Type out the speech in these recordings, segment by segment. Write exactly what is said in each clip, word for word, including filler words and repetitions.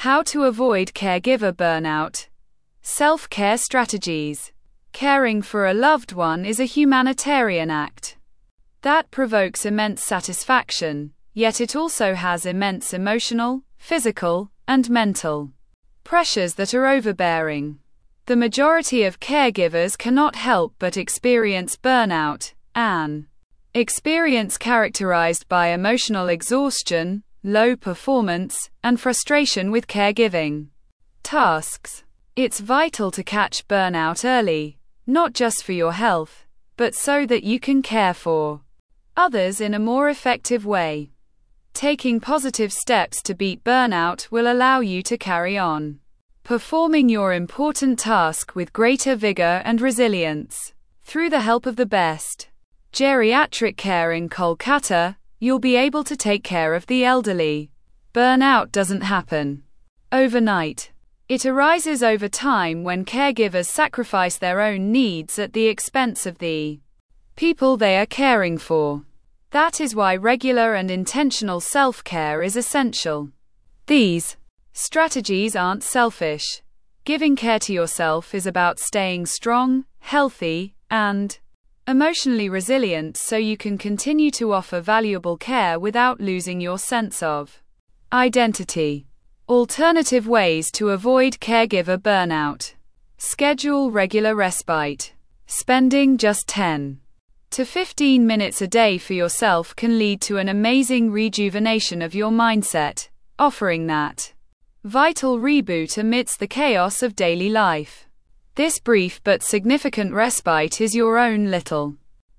How to avoid caregiver burnout. Self-care strategies. Caring for a loved one is a humanitarian act that provokes immense satisfaction, yet it also has immense emotional, physical, and mental pressures that are overbearing. The majority of caregivers cannot help but experience burnout, an experience characterized by emotional exhaustion, low performance, and frustration with caregiving tasks. It's vital to catch burnout early, not just for your health, but so that you can care for others in a more effective way. Taking positive steps to beat burnout will allow you to carry on performing your important task with greater vigor and resilience. Through the help of the best geriatric care in Kolkata, you'll be able to take care of the elderly. Burnout doesn't happen overnight. It arises over time when caregivers sacrifice their own needs at the expense of the people they are caring for. That is why regular and intentional self-care is essential. These strategies aren't selfish. Giving care to yourself is about staying strong, healthy, and emotionally resilient so you can continue to offer valuable care without losing your sense of identity. Alternative ways to avoid caregiver burnout. Schedule regular respite. Spending just ten to fifteen minutes a day for yourself can lead to an amazing rejuvenation of your mindset, offering that vital reboot amidst the chaos of daily life. This brief but significant respite is your own little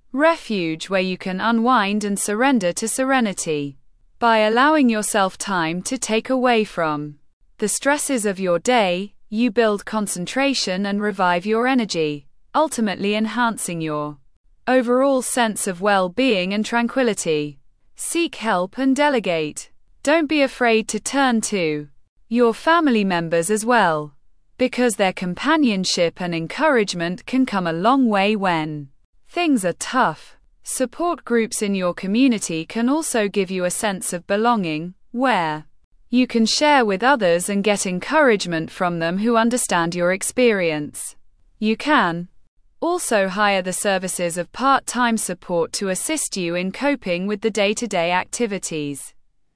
refuge where you can unwind and surrender to serenity. By allowing yourself time to take away from the stresses of your day, you build concentration and revive your energy, ultimately enhancing your overall sense of well-being and tranquility. Seek help and delegate. Don't be afraid to turn to your family members as well, because their companionship and encouragement can come a long way when things are tough. Support groups in your community can also give you a sense of belonging, where you can share with others and get encouragement from them who understand your experience. You can also hire the services of part-time support to assist you in coping with the day-to-day activities,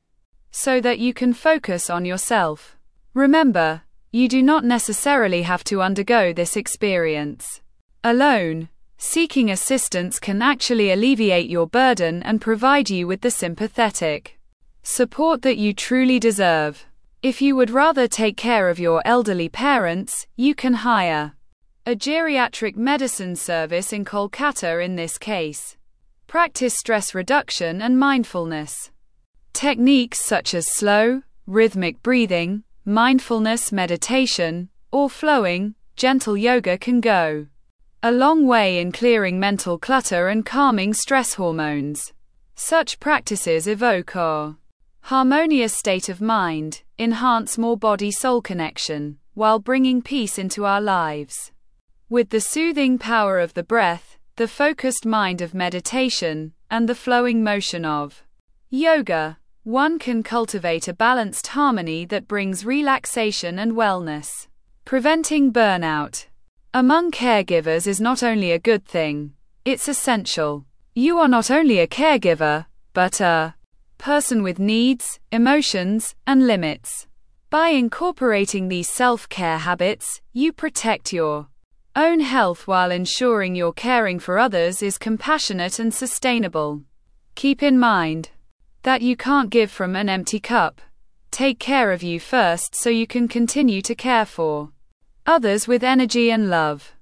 so that you can focus on yourself. Remember, you do not necessarily have to undergo this experience alone. Seeking assistance can actually alleviate your burden and provide you with the sympathetic support that you truly deserve. If you would rather take care of your elderly parents, you can hire a geriatric medicine service in Kolkata in this case. Practice stress reduction and mindfulness. Techniques such as slow, rhythmic breathing, mindfulness meditation, or flowing, gentle yoga can go a long way in clearing mental clutter and calming stress hormones. Such practices evoke a harmonious state of mind, enhance more body-soul connection, while bringing peace into our lives. With the soothing power of the breath, the focused mind of meditation, and the flowing motion of yoga, one can cultivate a balanced harmony that brings relaxation and wellness. Preventing burnout among caregivers is not only a good thing, it's essential. You are not only a caregiver, but a person with needs, emotions, and limits. By incorporating these self-care habits, you protect your own health while ensuring your caring for others is compassionate and sustainable. Keep in mind that you can't give from an empty cup. Take care of you first so you can continue to care for others with energy and love.